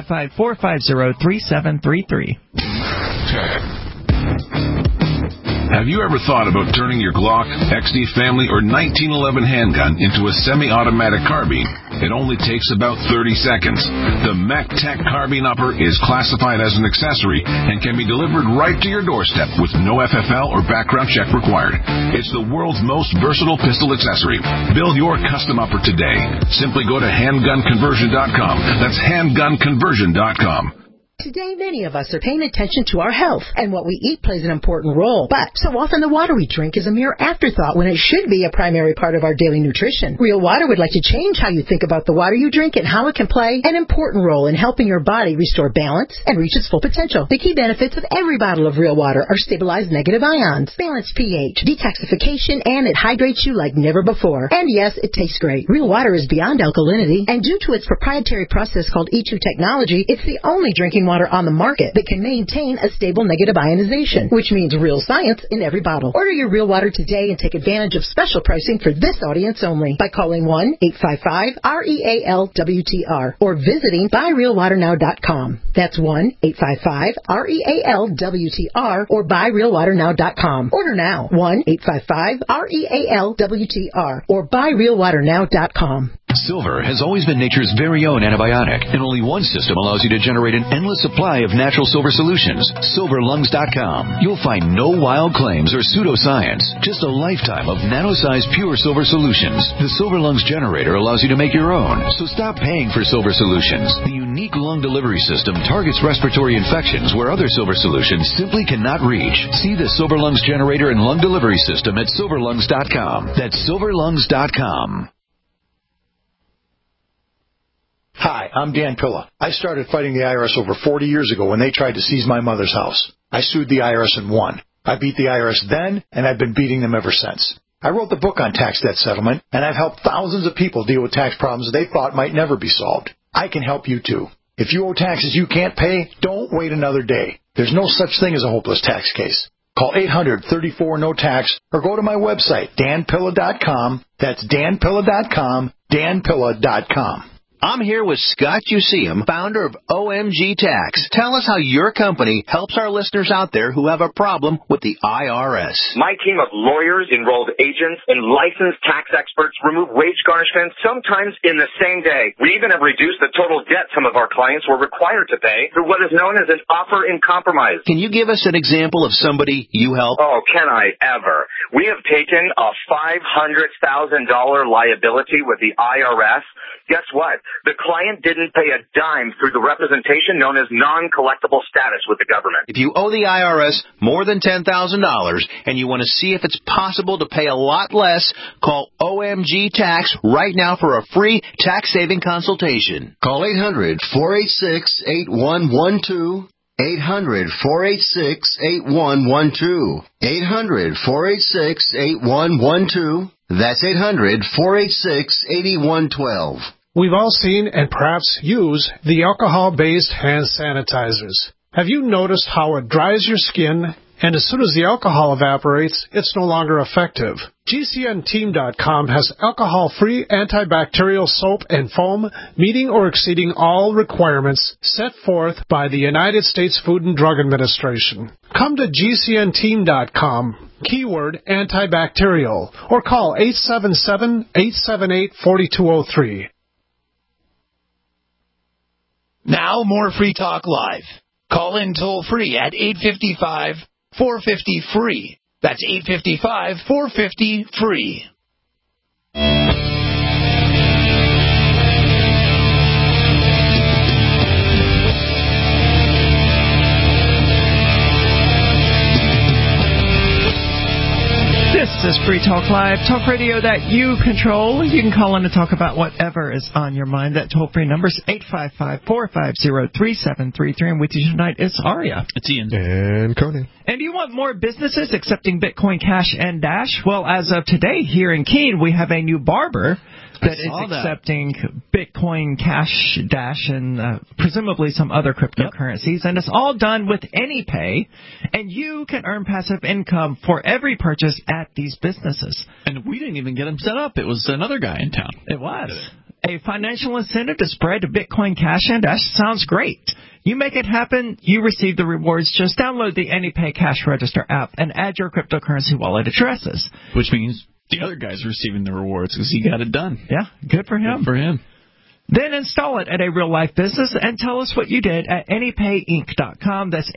855-450-3733. Have you ever thought about turning your Glock, XD Family, or 1911 handgun into a semi-automatic carbine? It only takes about 30 seconds. The MacTech Carbine Upper is classified as an accessory and can be delivered right to your doorstep with no FFL or background check required. It's the world's most versatile pistol accessory. Build your custom upper today. Simply go to handgunconversion.com. That's handgunconversion.com. Today, many of us are paying attention to our health, and what we eat plays an important role. But so often the water we drink is a mere afterthought when it should be a primary part of our daily nutrition. Real Water would like to change how you think about the water you drink and how it can play an important role in helping your body restore balance and reach its full potential. The key benefits of every bottle of Real Water are stabilized negative ions, balanced pH, detoxification, and it hydrates you like never before. And yes, it tastes great. Real Water is beyond alkalinity, and due to its proprietary process called E2 technology, it's the only drinking water on the market that can maintain a stable negative ionization, which means real science in every bottle. Order your Real Water today and take advantage of special pricing for this audience only by calling 1-855-REAL-WTR or visiting buyrealwaternow.com. That's 1-855-REAL-WTR or buyrealwaternow.com. Order now. 1-855-REAL-WTR or buyrealwaternow.com. Silver has always been nature's very own antibiotic, and only one system allows you to generate an endless supply of natural silver solutions. SilverLungs.com. You'll find no wild claims or pseudoscience, just a lifetime of nano-sized pure silver solutions. The Silver Lungs generator allows you to make your own, so stop paying for silver solutions. The unique lung delivery system targets respiratory infections where other silver solutions simply cannot reach. See the Silver Lungs generator and lung delivery system at SilverLungs.com. That's SilverLungs.com. Hi, I'm Dan Pilla. I started fighting the IRS over 40 years ago when they tried to seize my mother's house. I sued the IRS and won. I beat the IRS then, and I've been beating them ever since. I wrote the book on tax debt settlement, and I've helped thousands of people deal with tax problems they thought might never be solved. I can help you too. If you owe taxes you can't pay, don't wait another day. There's no such thing as a hopeless tax case. Call 800-34-NO-TAX or go to my website, danpilla.com. That's danpilla.com, danpilla.com. I'm here with Scott Useum, founder of OMG Tax. Tell us how your company helps our listeners out there who have a problem with the IRS. My team of lawyers, enrolled agents, and licensed tax experts remove wage garnishments sometimes in the same day. We even have reduced the total debt some of our clients were required to pay through what is known as an offer in compromise. Can you give us an example of somebody you help? Oh, can I ever? We have taken a $500,000 liability with the IRS. Guess what? The client didn't pay a dime through the representation known as non-collectible status with the government. If you owe the IRS more than $10,000 and you want to see if it's possible to pay a lot less, call OMG Tax right now for a free tax-saving consultation. Call 800-486-8112. 800-486-8112. 800-486-8112. That's 800-486-8112. We've all seen and perhaps use the alcohol-based hand sanitizers. Have you noticed how it dries your skin, and as soon as the alcohol evaporates, it's no longer effective? GCNteam.com has alcohol-free antibacterial soap and foam meeting or exceeding all requirements set forth by the United States Food and Drug Administration. Come to GCNteam.com, keyword antibacterial, or call 877-878-4203. Now more Free Talk Live. Call in toll-free at 855-450-FREE. That's 855-450-FREE. This is Free Talk Live, talk radio that you control. You can call in and talk about whatever is on your mind. That toll-free number is 855-450-3733. And with you tonight, it's Aria. It's Ian. And Conan. And do you want more businesses accepting Bitcoin Cash and Dash? Well, as of today, here in Keene, we have a new barber that is accepting Bitcoin Cash, Dash, and presumably some other cryptocurrencies. And it's all done with AnyPay, and you can earn passive income for every purchase at these businesses. And we didn't even get him set up. It was another guy in town. It was. A financial incentive to spread Bitcoin Cash and Dash sounds great. You make it happen, you receive the rewards. Just download the AnyPay Cash Register app and add your cryptocurrency wallet addresses. Which means the other guy's receiving the rewards because he got it done. Yeah, good for him. Good for him. Then install it at a real-life business and tell us what you did at AnyPayInc.com. That's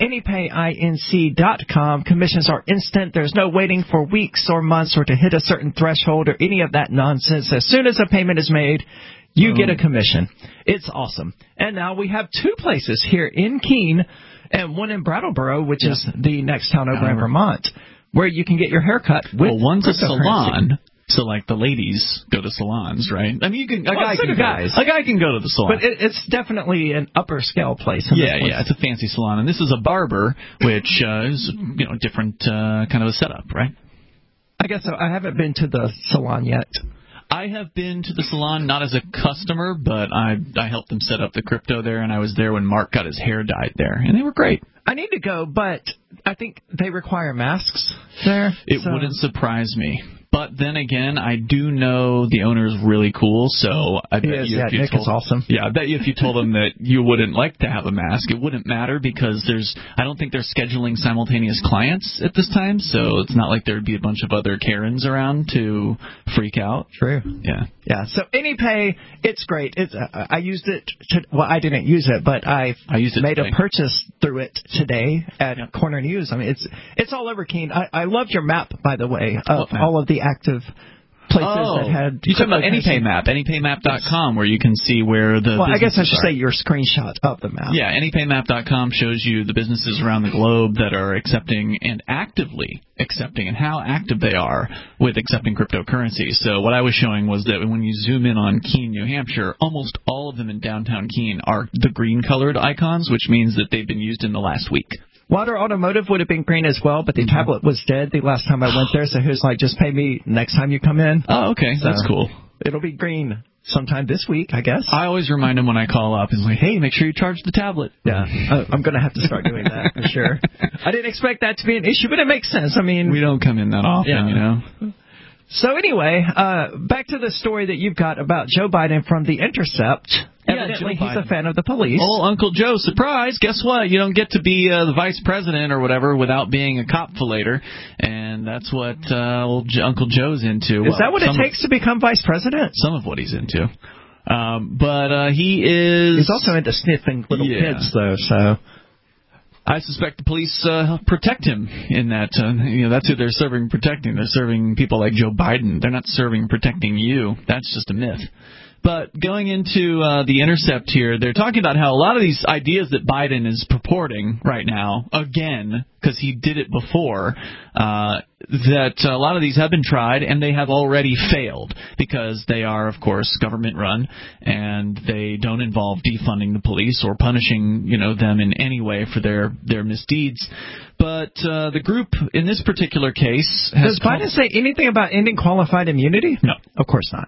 AnyPayInc.com. Commissions are instant. There's no waiting for weeks or months or to hit a certain threshold or any of that nonsense. As soon as a payment is made, you get a commission. It's awesome. And now we have two places here in Keene and one in Brattleboro, which is the next town over in Vermont, where you can get your hair cut with one's a salon. So, like, the ladies go to salons, right? I mean, you can a guy can go to the salon. But it's definitely an upper scale place. Yeah, it's a fancy salon. And this is a barber, which is, a different kind of a setup, right? I guess so. I haven't been to the salon yet. I have been to the salon, not as a customer, but I helped them set up the crypto there, and I was there when Mark got his hair dyed there, and they were great. I need to go, but I think they require masks there. It wouldn't surprise me. But then again, I do know the owner's really cool, so I bet you if you Nick is awesome. Yeah, I bet you if you told them that you wouldn't like to have a mask, it wouldn't matter because I don't think they're scheduling simultaneous clients at this time, so it's not like there'd be a bunch of other Karens around to freak out. True. Yeah. Yeah. So AnyPay, it's great. I used it. I didn't use it, but I used it made a purchase through it today at Corner News. I mean, it's all over Keene. I loved your map, by the way, of all of the active places that had. You're talking about AnyPay map, AnyPayMap.com, where you can see where the. Well, I guess I should say your screenshot of the map. Yeah, AnyPayMap.com shows you the businesses around the globe that are accepting and actively accepting and how active they are with accepting cryptocurrency. So what I was showing was that when you zoom in on Keene, New Hampshire, almost all of them in downtown Keene are the green-colored icons, which means that they've been used in the last week. Water Automotive would have been green as well, but the tablet was dead the last time I went there, so he was like, just pay me next time you come in. Oh, okay. So that's cool. It'll be green sometime this week, I guess. I always remind him when I call up and like, hey, make sure you charge the tablet. Yeah, I'm going to have to start doing that for sure. I didn't expect that to be an issue, but it makes sense. I mean, we don't come in that often, you know. So anyway, back to the story that you've got about Joe Biden from The Intercept. Evidently, he's a fan of the police. Oh, Uncle Joe, surprise! Guess what? You don't get to be the vice president or whatever without being a cop fillator, and that's what Uncle Joe's into. Is that what it takes to become vice president? Some of what he's into. But he is... He's also into sniffing little kids, though, so... I suspect the police protect him in that. That's who they're serving protecting. They're serving people like Joe Biden. They're not serving protecting you. That's just a myth. But going into The Intercept here, they're talking about how a lot of these ideas that Biden is purporting right now, again, because he did it before, that a lot of these have been tried and they have already failed because they are, of course, government-run and they don't involve defunding the police or punishing, them in any way for their misdeeds. But the group in this particular case has... Does Biden say anything about ending qualified immunity? No. Of course not.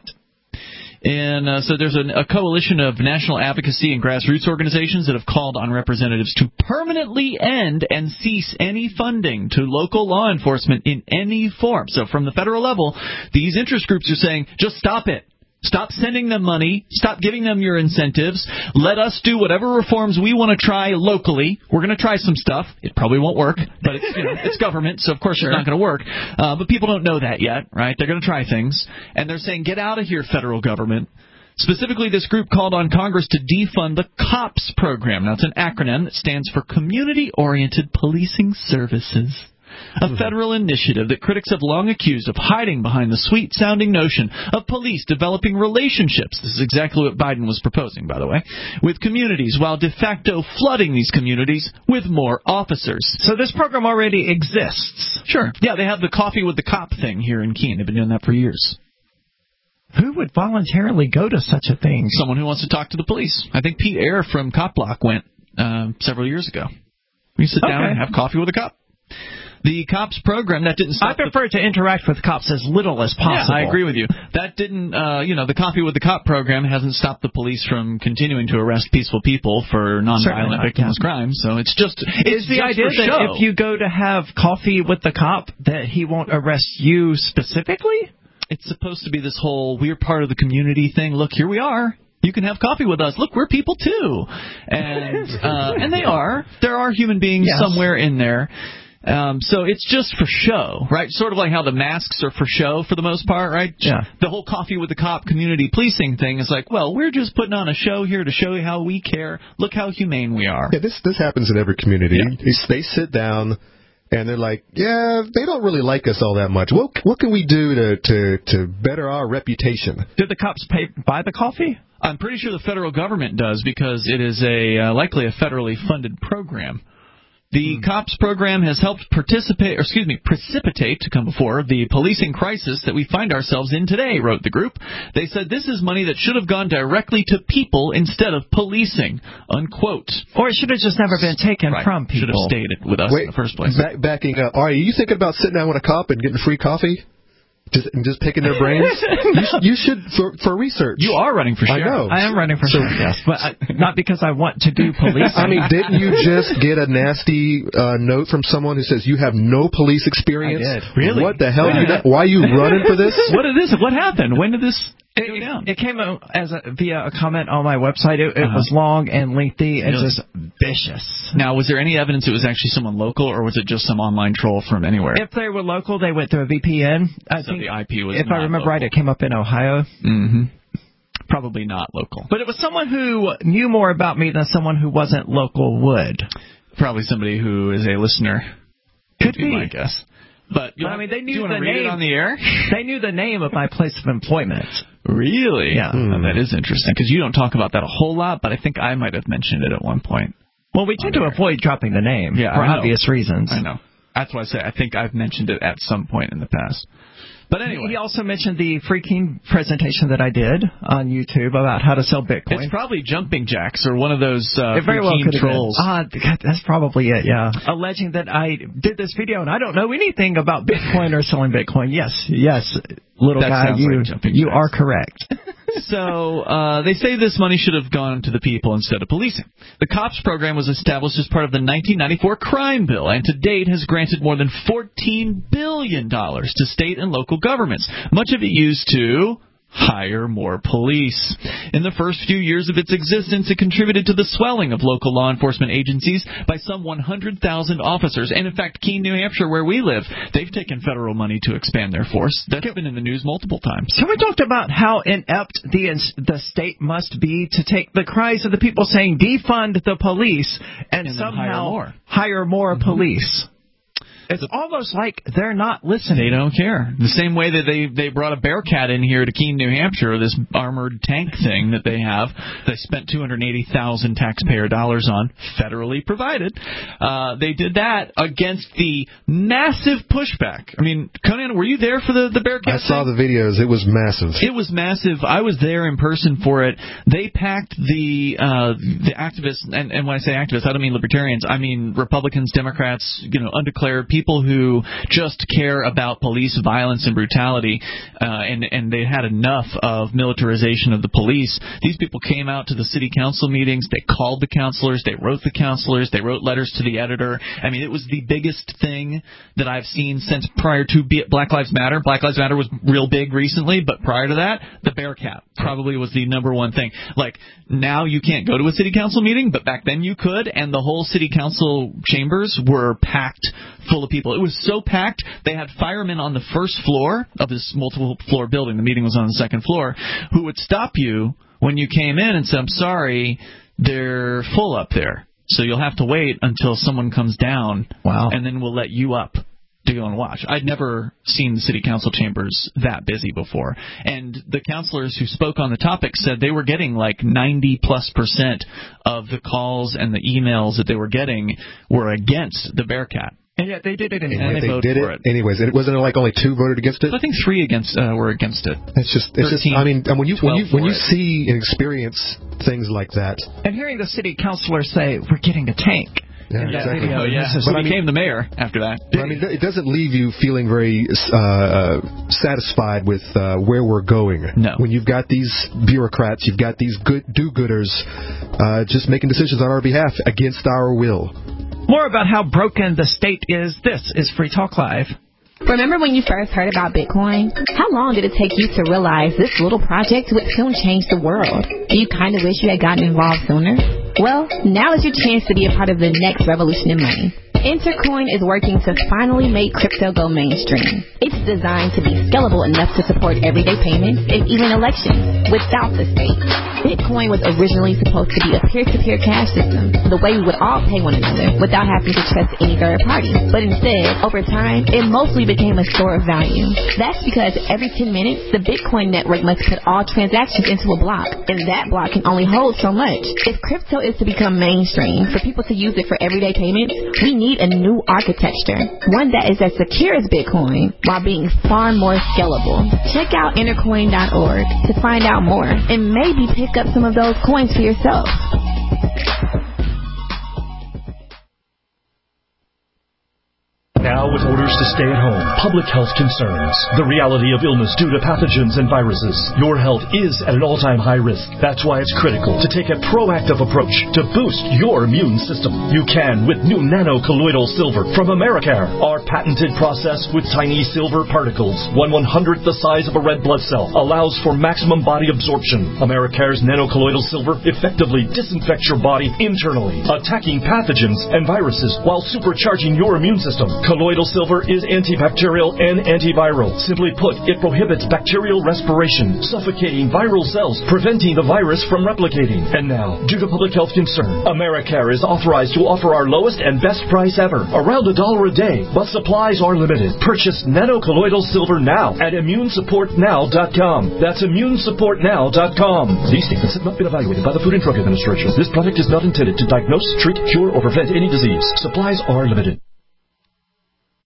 And so there's a coalition of national advocacy and grassroots organizations that have called on representatives to permanently end and cease any funding to local law enforcement in any form. So from the federal level, these interest groups are saying, just stop it. Stop sending them money. Stop giving them your incentives. Let us do whatever reforms we want to try locally. We're going to try some stuff. It probably won't work, but it's, it's government, so of course it's not going to work. But people don't know that yet, right? They're going to try things. And they're saying, get out of here, federal government. Specifically, this group called on Congress to defund the COPS program. Now, it's an acronym that stands for Community-Oriented Policing Services. A federal initiative that critics have long accused of hiding behind the sweet-sounding notion of police developing relationships. This is exactly what Biden was proposing, by the way, with communities, while de facto flooding these communities with more officers. So this program already exists? Sure. Yeah, they have the Coffee with the Cop thing here in Keene. They've been doing that for years. Who would voluntarily go to such a thing? Someone who wants to talk to the police. I think Pete Eyre from Cop Block went several years ago. We sit down and have coffee with a cop. The COPS program, that didn't stop... I prefer to interact with cops as little as possible. Yeah, I agree with you. That didn't, the Coffee with the Cop program hasn't stopped the police from continuing to arrest peaceful people for nonviolent victimless crimes. So it's just... Is the idea that if you go to have coffee with the cop, that he won't arrest you specifically? It's supposed to be this whole, we're part of the community thing. Look, here we are. You can have coffee with us. Look, we're people too. And they are. There are human beings somewhere in there. So it's just for show, right? Sort of like how the masks are for show for the most part, right? Yeah. The whole Coffee with the Cop community policing thing is like, well, we're just putting on a show here to show you how we care. Look how humane we are. Yeah, this happens in every community. Yeah. They sit down and they're like, yeah, they don't really like us all that much. What can we do to better our reputation? Did the cops buy the coffee? I'm pretty sure the federal government does because it is likely a federally funded program. The COPS program has helped precipitate to come before the policing crisis that we find ourselves in today, wrote the group. They said this is money that should have gone directly to people instead of policing, unquote. Or it should have just never been taken from people. Should have stayed with us in the first place. Backing up. Are you thinking about sitting down with a cop and getting free coffee? Just picking their brains? you should, for research. You are running for sheriff. I know. I am running for sheriff, yes. But not because I want to do police. I mean, didn't you just get a nasty note from someone who says you have no police experience? I did. Really? What the hell? Why are you running for this? What happened? When did this go down? It came out via a comment on my website. It was long and lengthy and just vicious. Now, was there any evidence it was actually someone local, or was it just some online troll from anywhere? If they were local, they went through a VPN. I think the IP was if I remember right, it came up in Ohio. Mm-hmm. Probably not local. But it was someone who knew more about me than someone who wasn't local would. Probably somebody who is a listener. Could be my guess. But I mean, they knew the name. Read it on the air? They knew the name of my place of employment. Really? Yeah. That is interesting because you don't talk about that a whole lot, but I think I might have mentioned it at one point. Well, we tend to avoid dropping the name for obvious reasons. I know. That's why I say I think I've mentioned it at some point in the past. But anyway. He also mentioned the freaking presentation that I did on YouTube about how to sell Bitcoin. It's probably Jumping Jacks or one of those very well trolls. That's probably it, yeah. Alleging that I did this video and I don't know anything about Bitcoin or selling Bitcoin. Yes, little that guy, you are correct. So they say this money should have gone to the people instead of policing. The COPS program was established as part of the 1994 crime bill, and to date has granted more than $14 billion to state and local governments, much of it used to hire more police. In the first few years of its existence, it contributed to the swelling of local law enforcement agencies by some 100,000 officers. And in fact, Keene, New Hampshire, where we live, they've taken federal money to expand their force. That's been in the news multiple times. Can we talk about how inept the state must be to take the cries of the people saying defund the police and somehow hire more police? It's almost like they're not listening. They don't care. The same way that they brought a Bearcat in here to Keene, New Hampshire, this armored tank thing that they have. They spent $280,000 taxpayer dollars on, federally provided. They did that against the massive pushback. I mean, Conan, were you there for the Bearcat? I saw the videos. It was massive. It was massive. I was there in person for it. They packed the activists, and when I say activists, I don't mean libertarians. I mean Republicans, Democrats, undeclared people who just care about police violence and brutality, and they had enough of militarization of the police. These people came out to the city council meetings. They called the councilors. They wrote the councilors. They wrote letters to the editor. I mean, it was the biggest thing that I've seen since prior to Black Lives Matter. Black Lives Matter was real big recently, but prior to that, the Bearcat probably was the number one thing. Like, now you can't go to a city council meeting, but back then you could, and the whole city council chambers were packed full of people. It was so packed, they had firemen on the first floor of this multiple-floor building. The meeting was on the second floor, who would stop you when you came in and say, I'm sorry, they're full up there. So you'll have to wait until someone comes down, and then we'll let you up to go and watch. I'd never seen the city council chambers that busy before. And the councilors who spoke on the topic said they were getting like 90+% of the calls and the emails that they were getting were against the Bearcat. And yet they did it anyway. And they voted for it. Anyways, it wasn't like only 2 voted against it. I think 3 were against it. It's just. I mean, when you see and experience things like that, and hearing the city councilor say, "We're getting a tank." Yeah, exactly. Oh, yeah. So he became the mayor after that. But, I mean, it doesn't leave you feeling very satisfied with where we're going. No. When you've got these bureaucrats, you've got these do-gooders just making decisions on our behalf against our will. More about how broken the state is. This is Free Talk Live. Remember when you first heard about Bitcoin? How long did it take you to realize this little project would soon change the world? Do you kind of wish you had gotten involved sooner? Well, now is your chance to be a part of the next revolution in money. Intercoin is working to finally make crypto go mainstream. It's designed to be scalable enough to support everyday payments and even elections without the state. Bitcoin was originally supposed to be a peer-to-peer cash system, the way we would all pay one another without having to trust any third party. But instead, over time, it mostly became a store of value. That's because every 10 minutes, the Bitcoin network must put all transactions into a block, and that block can only hold so much. If crypto is to become mainstream, for people to use it for everyday payments, we need a new architecture, one that is as secure as Bitcoin while being far more scalable. Check out intercoin.org to find out more and maybe pick up some of those coins for yourself. Now with orders to stay at home, public health concerns, the reality of illness due to pathogens and viruses, your health is at an all-time high risk. That's why it's critical to take a proactive approach to boost your immune system. You can with new nano-colloidal silver from Americare, our patented process with tiny silver particles, 1/100th the size of a red blood cell, allows for maximum body absorption. Americare's nano-colloidal silver effectively disinfects your body internally, attacking pathogens and viruses while supercharging your immune system. Colloidal silver is antibacterial and antiviral. Simply put, it prohibits bacterial respiration, suffocating viral cells, preventing the virus from replicating. And now, due to public health concern, Americare is authorized to offer our lowest and best price ever, around $1 a day, but supplies are limited. Purchase nano-colloidal silver now at immunesupportnow.com. That's immunesupportnow.com. These statements have not been evaluated by the Food and Drug Administration. This product is not intended to diagnose, treat, cure, or prevent any disease. Supplies are limited.